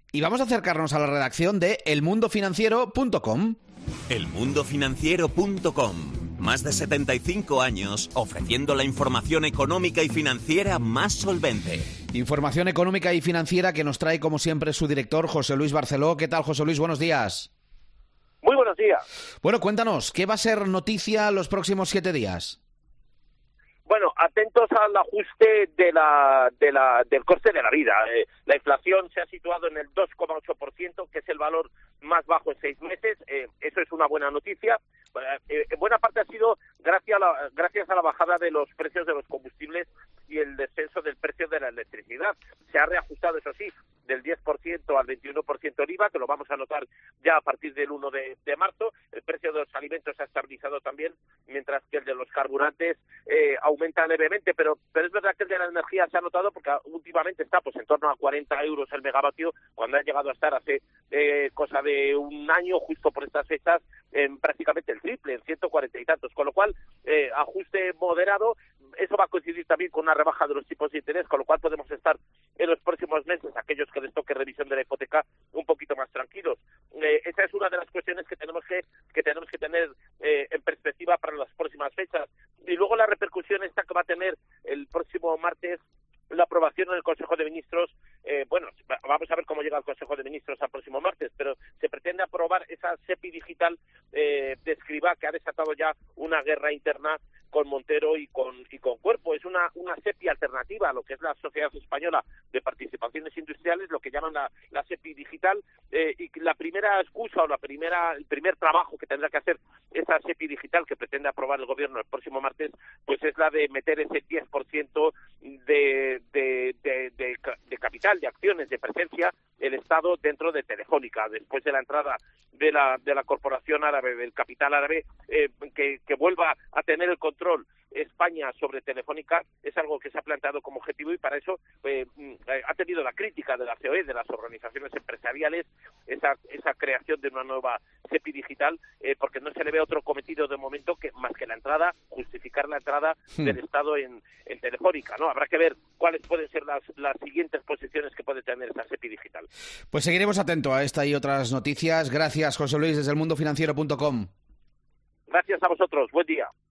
Y vamos a acercarnos a la redacción de elmundofinanciero.com. Elmundofinanciero.com. Más de 75 años ofreciendo la información económica y financiera más solvente. Información económica y financiera que nos trae, como siempre, su director, José Luis Barceló. ¿Qué tal, José Luis? Buenos días. Muy buenos días. Bueno, cuéntanos, ¿qué va a ser noticia los próximos 7 días? Bueno, atentos al ajuste del coste de la vida. La inflación se ha situado en el 2,8%, que es el valor más bajo en 6 meses. Eso es una buena noticia. En buena parte ha sido gracias a la bajada de los precios de los combustibles y el descenso del precio de la electricidad. Se ha reajustado, eso sí, del 10% al 21% el IVA, que lo vamos a notar ya a partir del 1 de marzo. El precio de los alimentos se ha estabilizado también, mientras que el de los carburantes aumenta levemente, pero es verdad que el de la energía se ha notado porque últimamente está pues en torno a 40 euros el megavatio, cuando ha llegado a estar hace cosa de un año, justo por estas fechas, en prácticamente el triple, en 140 y tantos, con lo cual ajuste moderado. Eso va a coincidir también con una rebaja de los tipos de interés, con lo cual podemos estar en los próximos meses, aquellos que les toque revisión de la hipoteca, un poquito más tranquilos. Esa es una de las cuestiones que tenemos que tener en perspectiva para las próximas fechas. Y luego la repercusión esta que va a tener el próximo martes la aprobación en el Consejo de Ministros. Vamos a ver cómo llega el Consejo de Ministros al próximo martes, pero se pretende aprobar esa SEPI digital de Escrivá, que ha desatado ya una guerra interna con Montero y con Cuerpo. Es una SEPI alternativa a lo que es la Sociedad Española de Participaciones Industriales, lo que llaman la SEPI digital, y la primera excusa o el primer trabajo que tendrá que hacer esa SEPI digital que pretende aprobar el Gobierno el próximo martes, pues es la de meter ese 10% de capital, de acciones, de presencia, el Estado dentro de Telefónica, después de la entrada de la corporación árabe, del capital árabe, que vuelva a tener el control España sobre Telefónica. Es algo que se ha planteado como objetivo, y para eso ha tenido la crítica de la COE, de las organizaciones empresariales, esa creación de una nueva SEPI digital, porque no se le ve otro cometido de momento más que justificar la entrada del Estado en Telefónica, ¿no? Habrá que ver cuáles pueden ser las siguientes posiciones que puede tener esa SEPI digital. Pues seguiremos atentos a esta y otras noticias. Gracias, José Luis, desde elmundofinanciero.com. Gracias a vosotros. Buen día.